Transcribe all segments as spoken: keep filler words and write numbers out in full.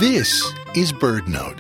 This is BirdNote.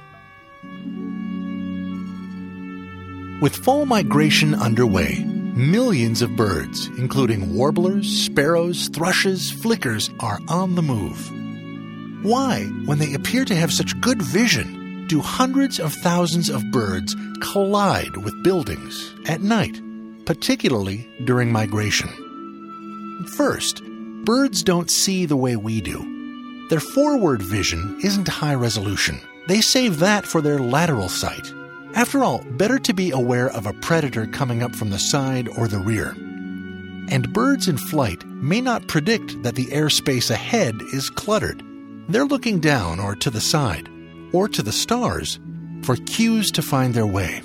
With fall migration underway, millions of birds, including warblers, sparrows, thrushes, flickers, are on the move. Why, when they appear to have such good vision, do hundreds of thousands of birds collide with buildings at night, particularly during migration? First, birds don't see the way we do. Their forward vision isn't high resolution. They save that for their lateral sight. After all, better to be aware of a predator coming up from the side or the rear. And birds in flight may not predict that the airspace ahead is cluttered. They're looking down or to the side, or to the stars, for cues to find their way.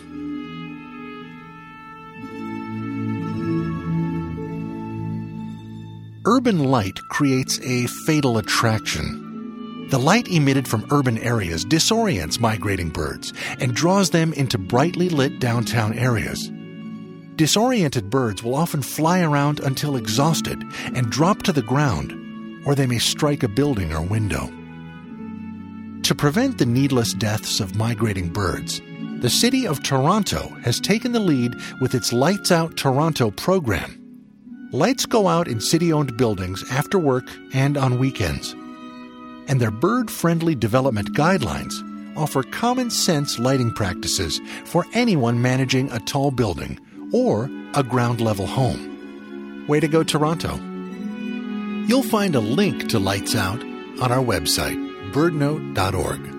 Urban light creates a fatal attraction. The light emitted from urban areas disorients migrating birds and draws them into brightly lit downtown areas. Disoriented birds will often fly around until exhausted and drop to the ground, or they may strike a building or window. To prevent the needless deaths of migrating birds, the city of Toronto has taken the lead with its Lights Out Toronto program. Lights go out in city-owned buildings after work and on weekends. And their bird-friendly development guidelines offer common-sense lighting practices for anyone managing a tall building or a ground-level home. Way to go, Toronto. You'll find a link to Lights Out on our website, bird note dot org.